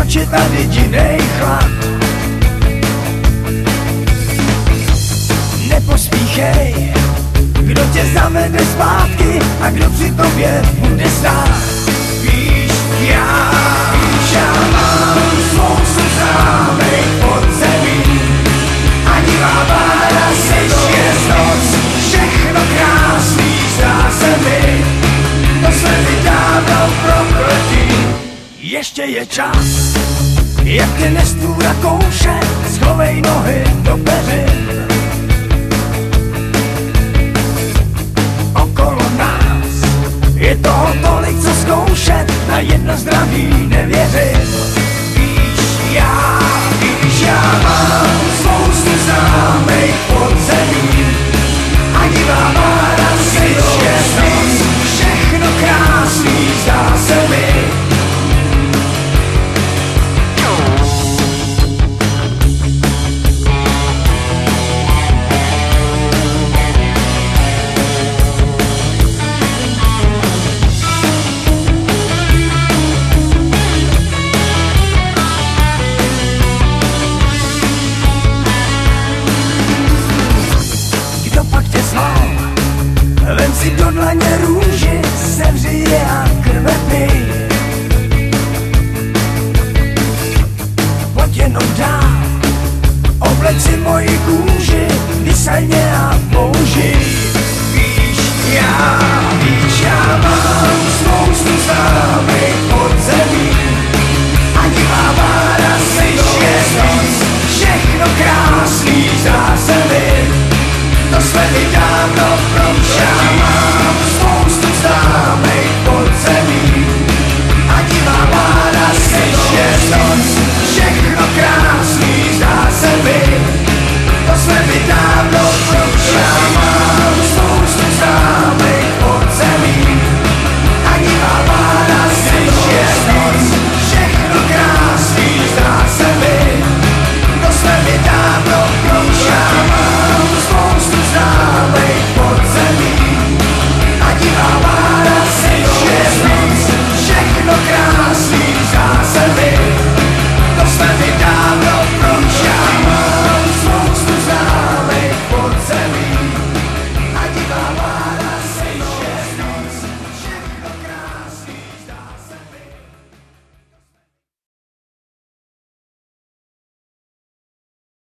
proč je tady jinej chlap. Nepospíchej, kdo tě zavede zpátky a kdo při tobě bude stát. Víš, já mám spoustu známej podzemí, ani láváda je noc, všechno krásný zdá se mi, to se mi dávno prokletí. Ještě je čas, jak tě nestůra kouše, schovej nohy do peřin. Okolo nás je toho tolik, co zkoušet, na jedno zdraví nevěřím. Víš, já mám spoustu známej podzemí, ani láváda je noc, všechno krásný zdá se mi. Vem si do dlaně růži, sevři je a krve pij. Pojď jenom dál, obleč si moji kůži, vysaj mě a použij. Víš, já mám spoustu známej podzemí, ani láváda je noc, všechno krásný zdá se mi, to jsme mi dávno promšli. Já mám spoustu známej podzemí, ani láváda je noc, všechno krásný zdá se mi, to jsme mi dávno promšli.